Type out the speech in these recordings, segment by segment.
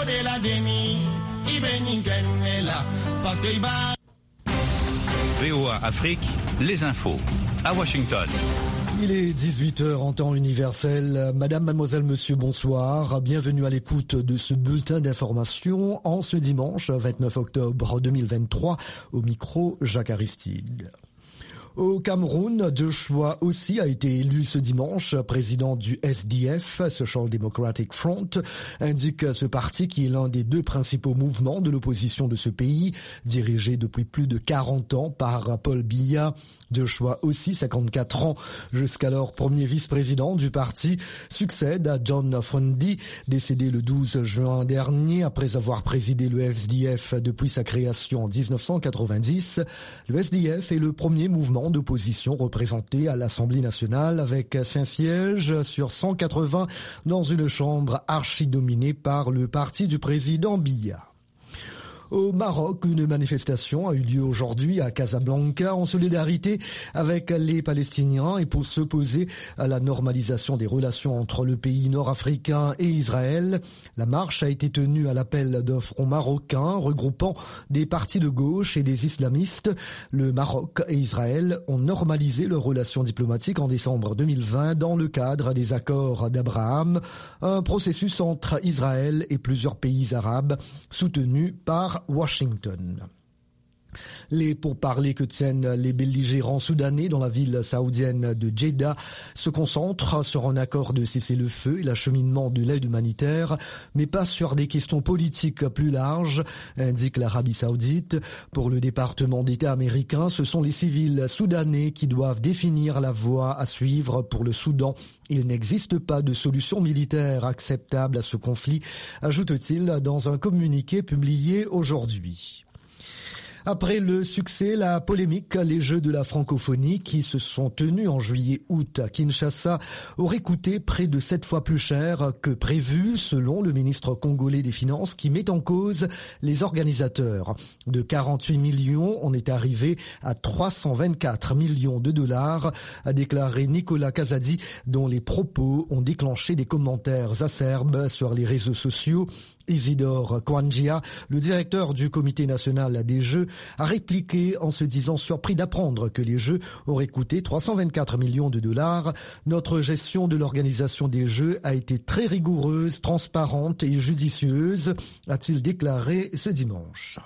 VOA Afrique, les infos. À Washington. Il est 18h en temps universel. Madame, mademoiselle, monsieur, bonsoir. Bienvenue à l'écoute de ce bulletin d'information en ce dimanche 29 octobre 2023. Au micro, Jacques Aristide. Au Cameroun, Joshua Ossi a été élu ce dimanche président du SDF, Social Democratic Front, indique ce parti qui est l'un des deux principaux mouvements de l'opposition de ce pays, dirigé depuis plus de 40 ans par Paul Biya. Joshua Ossi, 54 ans, jusqu'alors premier vice-président du parti, succède à John Fundi, décédé le 12 juin dernier après avoir présidé le SDF depuis sa création en 1990. Le SDF est le premier mouvement d'opposition représenté à l'Assemblée nationale avec 5 sièges sur 180 dans une chambre archi-dominée par le parti du président Biya. Au Maroc, une manifestation a eu lieu aujourd'hui à Casablanca en solidarité avec les Palestiniens et pour s'opposer à la normalisation des relations entre le pays nord-africain et Israël. La marche a été tenue à l'appel d'un front marocain regroupant des partis de gauche et des islamistes. Le Maroc et Israël ont normalisé leurs relations diplomatiques en décembre 2020 dans le cadre des accords d'Abraham, un processus entre Israël et plusieurs pays arabes soutenu par Washington. Les pourparlers que tiennent les belligérants soudanais dans la ville saoudienne de Jeddah se concentrent sur un accord de cessez-le-feu et l'acheminement de l'aide humanitaire, mais pas sur des questions politiques plus larges, indique l'Arabie saoudite. Pour le département d'État américain, ce sont les civils soudanais qui doivent définir la voie à suivre pour le Soudan. Il n'existe pas de solution militaire acceptable à ce conflit, ajoute-t-il dans un communiqué publié aujourd'hui. Après le succès, la polémique, les Jeux de la francophonie qui se sont tenus en juillet-août à Kinshasa auraient coûté près de 7 fois plus cher que prévu, selon le ministre congolais des Finances qui met en cause les organisateurs. De 48 millions, on est arrivé à 324 millions de dollars, a déclaré Nicolas Kazadi, dont les propos ont déclenché des commentaires acerbes sur les réseaux sociaux. Isidore Kwanjia, le directeur du comité national des Jeux, a répliqué en se disant surpris d'apprendre que les Jeux auraient coûté 324 millions de dollars. Notre gestion de l'organisation des Jeux a été très rigoureuse, transparente et judicieuse, a-t-il déclaré ce dimanche.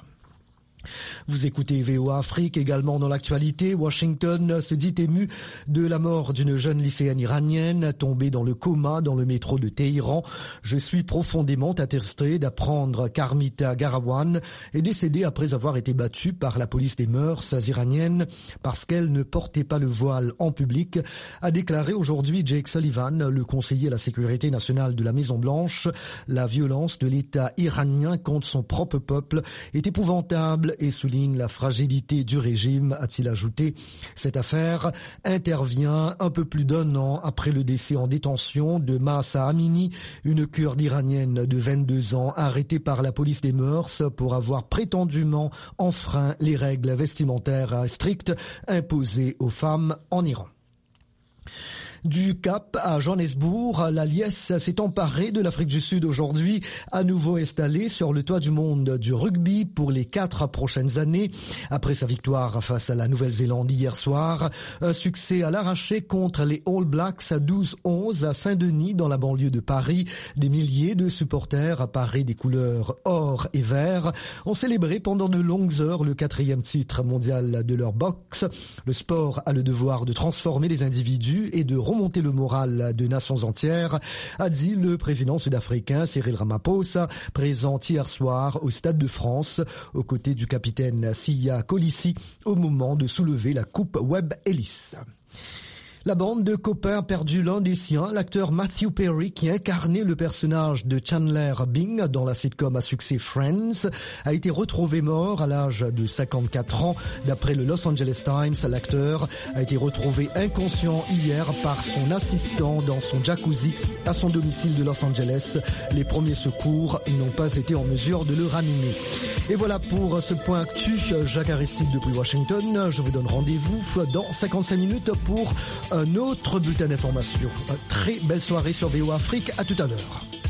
Vous écoutez VOA Afrique. Également dans l'actualité, Washington se dit ému de la mort d'une jeune lycéenne iranienne tombée dans le coma dans le métro de Téhéran. Je suis profondément attristé d'apprendre qu'Armita Garawan est décédée après avoir été battue par la police des mœurs iraniennes parce qu'elle ne portait pas le voile en public, a déclaré aujourd'hui Jake Sullivan, le conseiller à la sécurité nationale de la Maison-Blanche. La violence de l'État iranien contre son propre peuple est épouvantable et souligne la fragilité du régime, a-t-il ajouté. Cette affaire intervient un peu plus d'un an après le décès en détention de Mahsa Amini, une Kurde iranienne de 22 ans arrêtée par la police des mœurs pour avoir prétendument enfreint les règles vestimentaires strictes imposées aux femmes en Iran. Du Cap à Johannesburg, la liesse s'est emparée de l'Afrique du Sud aujourd'hui, à nouveau installée sur le toit du monde du rugby pour les 4 prochaines années. Après sa victoire face à la Nouvelle-Zélande hier soir, un succès à l'arraché contre les All Blacks à 12-11 à Saint-Denis dans la banlieue de Paris. Des milliers de supporters parés des couleurs or et vert ont célébré pendant de longues heures le 4e titre mondial de leur boxe. Le sport a le devoir de transformer les individus et de remonter le moral de nations entières, a dit le président sud-africain Cyril Ramaphosa, présent hier soir au Stade de France, aux côtés du capitaine Siya Kolisi, au moment de soulever la coupe Webb Ellis. La bande de copains a perdu l'un des siens, l'acteur Matthew Perry, qui incarnait le personnage de Chandler Bing dans la sitcom à succès Friends, a été retrouvé mort à l'âge de 54 ans. D'après le Los Angeles Times, l'acteur a été retrouvé inconscient hier par son assistant dans son jacuzzi à son domicile de Los Angeles. Les premiers secours n'ont pas été en mesure de le ranimer. Et voilà pour ce point actu. Jacques Aristide depuis Washington. Je vous donne rendez-vous dans 55 minutes pour un autre bulletin d'information. Très belle soirée sur VOA Afrique. À tout à l'heure.